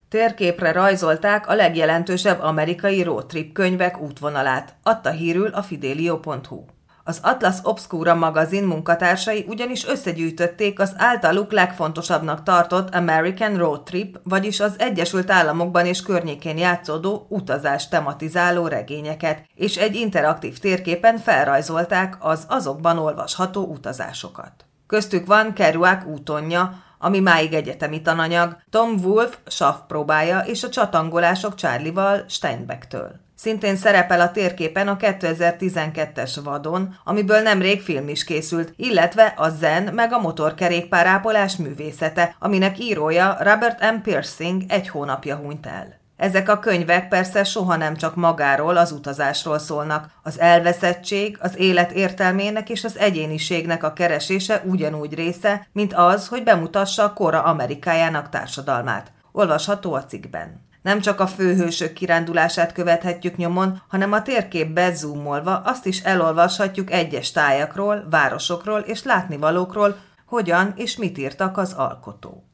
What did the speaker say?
Térképre rajzolták a legjelentősebb amerikai roadtrip könyvek útvonalát, adta hírül a fidelio.hu. Az Atlas Obscura magazin munkatársai ugyanis összegyűjtötték az általuk legfontosabbnak tartott American Road Trip, vagyis az Egyesült Államokban és környékén játszódó utazást tematizáló regényeket, és egy interaktív térképen felrajzolták az azokban olvasható utazásokat. Köztük van Kerouac útonja, ami máig egyetemi tananyag, Tom Wolfe savpróbája és a csatangolások Charlie-val Steinbecktől. Szintén szerepel a térképen a 2012-es Vadon, amiből nemrég film is készült, illetve a zen meg a motorkerékpárápolás művészete, aminek írója Robert M. Pirsig egy hónapja hunyt el. Ezek a könyvek persze soha nem csak magáról, az utazásról szólnak. Az elveszettség, az élet értelmének és az egyéniségnek a keresése ugyanúgy része, mint az, hogy bemutassa a kora Amerikájának társadalmát. Olvasható a cikkben. Nem csak a főhősök kirándulását követhetjük nyomon, hanem a térképbe zoomolva azt is elolvashatjuk egyes tájakról, városokról és látnivalókról, hogyan és mit írtak az alkotók.